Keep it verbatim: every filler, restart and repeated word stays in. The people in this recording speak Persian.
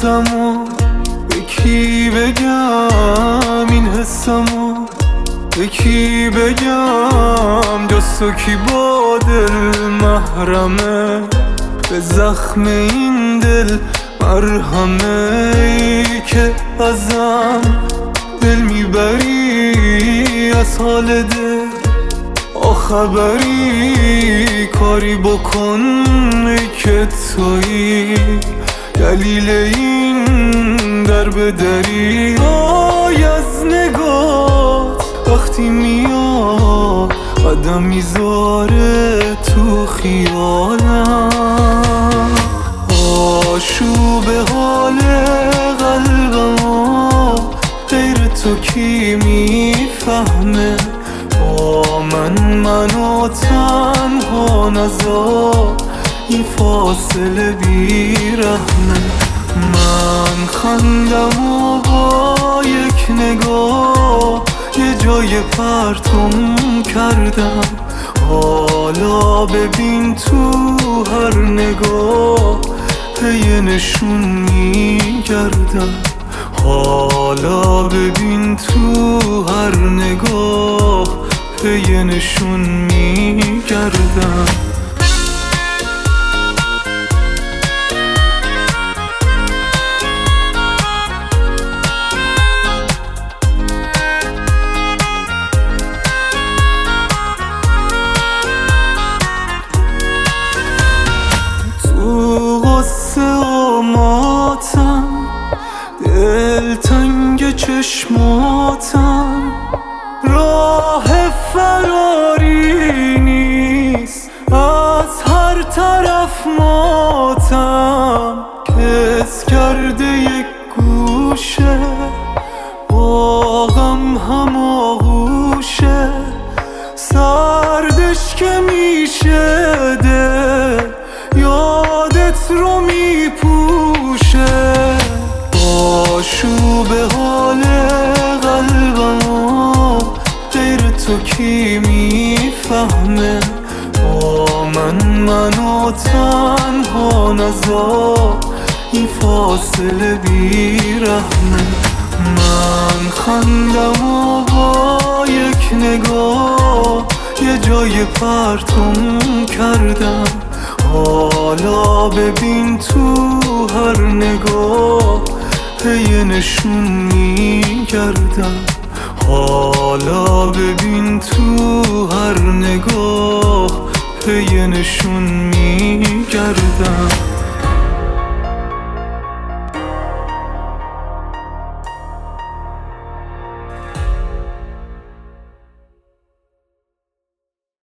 حسمو به کی بگم، این حسمو به کی بگم، جز تو کی با دل محرمه، به زخم این دل مرهمه. ای که ازم دل میبری، از حال دل آخبری، کاری بکن ای که تویی دلیل این در بدری. آی از نگات وقتی میاد قدم میذاره تو خیالم، آشوب حال قلبم غیر تو کی میفهمه، با من منو تنها نذار، این فاصله بیرحمه. من خندم و با یک نگاه یه جای پرتم کردم، حالا ببین تو هر نگاه پی نشون میگردم، حالا ببین تو هر نگاه پی نشون میگردم. تو غصه و ماتم، دلتنگ چشماتم، راه فراری نیست، از هر طرف ماتم، کس کرده یک گوشه با غم هماغوشه، سردش که میشه دل یادت رو میپوشه، آشوب حال قلبم غیر تو کی میفهمه، با من منو تنها نذار، این فاصله بیرحمه. من خندم و با یک نگاه یه جای پرتم کردم، حالا ببین تو هر نگاه پی نشون میگردم، حالا ببین تو هر نگاه پی نشون میگردم.